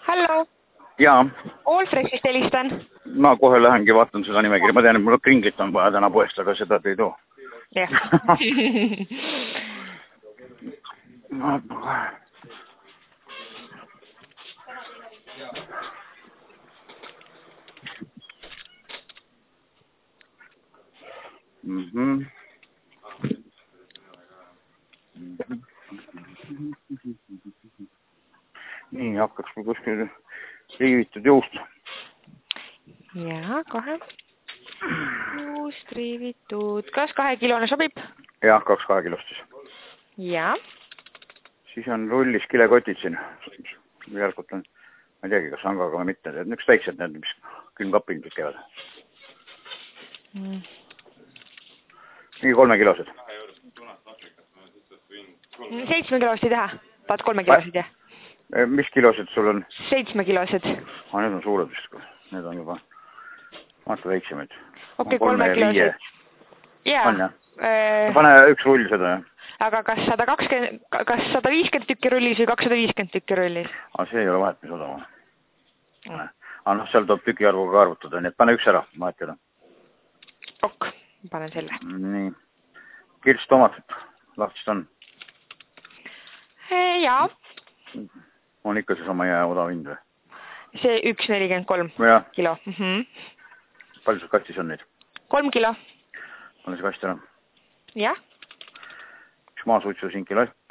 Hallo. Jaa. Allfreshist helistan. Ma kohe lähengi vaatan seda nimekirja. Ma tean, et mul kringlit on vaja täna poest, aga seda te ei too. Jah. Nii, hakkaks kui kuskil riivitud juust. Jaa, kohe. Juust riivitud. Kas 2-kilone sobib? Jah, 2 kilostis. Jaa. Siis on rullis kilekotid siin. Järgult on, ma ei teagi, kas angaga või mitte. Need üks väiksed, need, mis külmkapilid käivad. Mingi 3 kilosed. 7 kilosid ei teha. Tahad 3 kilosid, jah? Mis kilosed sul on? 7 kilosed. Need on suured vist. Need on juba vaata väiksemaid. Okei, 3 kilosed. Jaa. On jah? Pane üks rull seda, jah. Aga kas 150 tükki rullis või 250 tükki rullis? See ei ole vahet, mis odava. Aga seal tuleb tüki arvuga ka arvutada, nii et pane üks ära, vahet ei ole. Ok, panen selle. Nii. Kirts tomatit, lahtist on? Jaa. On ikka see sama jää odav hind või? See 1,43 kilo. Palju sul kastis on neid? 3 kilo. Pane see kast ära. Jah. Üks maasuitsu sinkilott.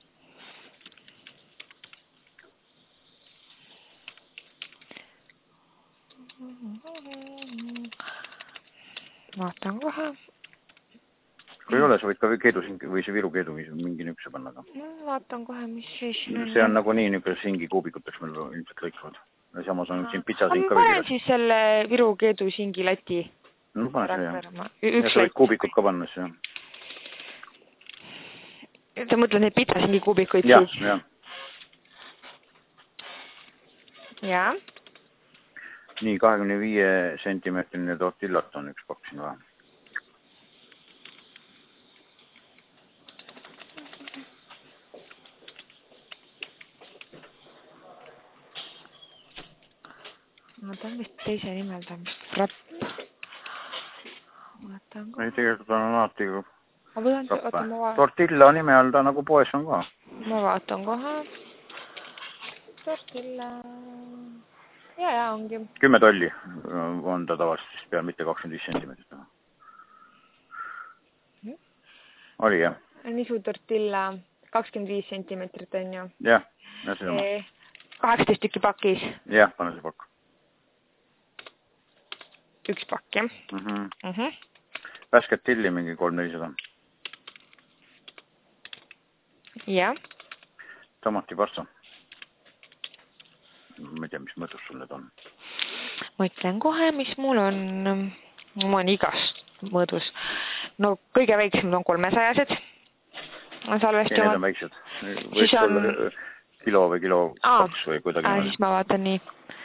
Vaatan kohe. Kui ei ole, sa võid ka keedusingi või see Viru keedu mingi nükse panna. Vaatan kohe, mis siis siin on. See on nagu nii nükes singi kuubikuteks meil ilmselt lõikavad. Ja samas on siin pitsasing ka ma panen siis selle Viru keedu singi lati. No pane see, jah. Ja sa võid kuubikud ka panna, jah. Sa mõtled neid pitsasingi kuubikuid siis? Jah. Jaa. Nii, 25 sentimeetrine tortillat on üks pakk siin vaja. Ma ta on vist teise nimelda. Frapp. Ei, tegelikult on alati rappa. Tortilla nime all ta nagu poes on ka. Ma vaatan kohe. Tortilla. Ja, ongi. 10 tolli on ta tavaliselt peal, mitte 25 sentimeetrit. Oli, jah? Nisu tortilla 25 sentimeetrit on ju. Jah, see oma. 18 tükki pakis. Jah, pane see pakk. Üks pakk, jah. Väsket tilli mingi 300-400. Jah. Tomatipasta. Ma ei tea, mis mõõdus sul need on. Ma ütlen kohe, mis mul on. Ma on igast mõõdus. No kõige väiksemad on 300-sed. Need on väiksed. Võiks olla kilo või kilo 2 või kuidagi. Siis ma vaatan nii.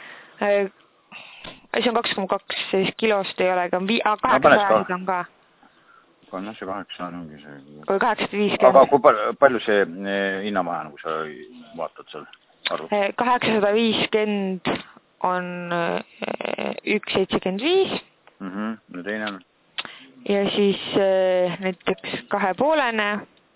See on 2,2, siis kilost ei ole, aga 800 on ka. No see 800 ongi see. 850. Aga kui palju see hinnamaja, kui sa vaatad seal arvu? 850 on 1,75. Ja teine on? Ja siis näiteks 2,5.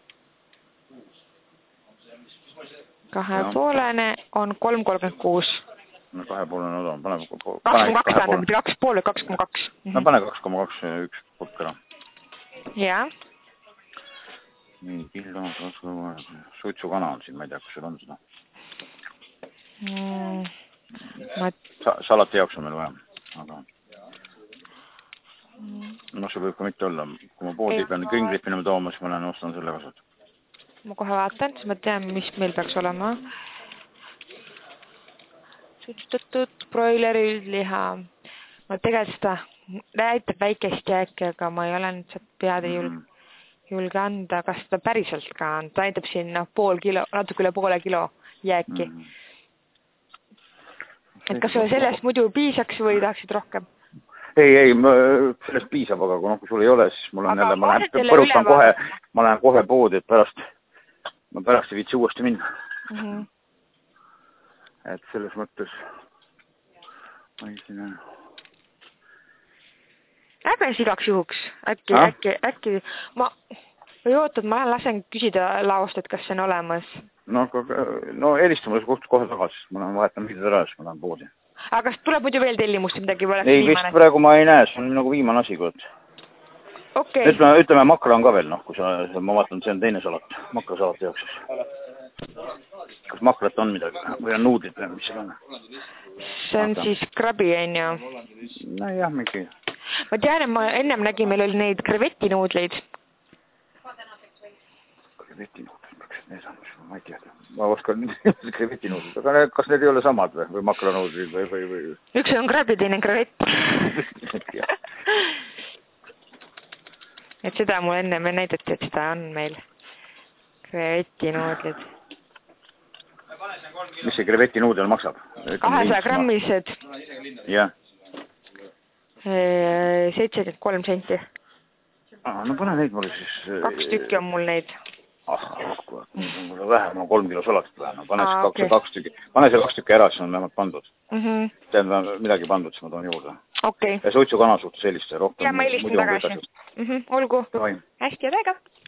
2,5 on 3,36. No 2,5 on odav. 2,2 tähendab, mitte 2,5, 2,2. No pane 2,2 üks pulk ära. Jaa. Nii, kilo, suitsukana on siin, ma ei tea, kas sul on seda. Salati jaoks on meil vaja, aga see võib ka mitte olla. Kui ma poodi pean kringlit minema tooma, siis ma lähen ostan selle kasut. Ma kohe vaatan, siis ma tean, mis meil peaks olema. Suitsustatud broileri üldliha. Ma tegelikult seda näitab väikest jääki, aga ma ei ole nüüd sealt pead ei julge anda, kas seda päriselt ka on. Ta näitab siin pool kilo, natuke üle poole kilo jääki. Et kas sellest muidu piisaks või tahaksid rohkem? Ei, sellest piisab, aga kui sul ei ole, siis mul on jälle, ma lähen kohe poodi, et pärast ei viitsi uuesti minna. et selles mõttes ma ei siin... Äkki igaks juhuks, äkki ma või ootad, ma lasen küsida laost, et kas see on olemas. No helista mulle kohe tagasi, ma olen vahetan midagi ära, siis ma lähen poodi. Aga kas tuleb muidu veel tellimust midagi? Ei, vist praegu ma ei näe, see on nagu viimane asi, kurat. Okay. Ütleme, makra on ka veel, noh, kui ma vaatan, see on teine salat, makrasalat tehakse. Kas makrat on midagi või on nuudlid või mis see on? See on siis krabi, on ju? No jah, mingi. Ma tean, et ma ennem nägin, meil oli neid krevetinuudleid. Krevetinuudleid, ma ei tea. Ma oskan krevetinuudleid, aga kas need ei ole samad või makranuudleid või? Üks on krabi, teine krevett. Et seda mul enne me näidati, et seda on meil krevetinuudlid. Mis see krevetinuudel maksab? 200 grammised. Jah. 73 senti. No pane neid mulle siis... 2 tükki on mul neid. Mul on vähem, 3 kilo salatit vähem. Pane see 2 tükki ära, siis on vähemalt pandud. Tähendab midagi pandud, siis ma toon juurde. Okay. Ja suitsukana suhtes selliste rohkem. Ja ma helistan tagasi. Olgu. Hästi ja täiega.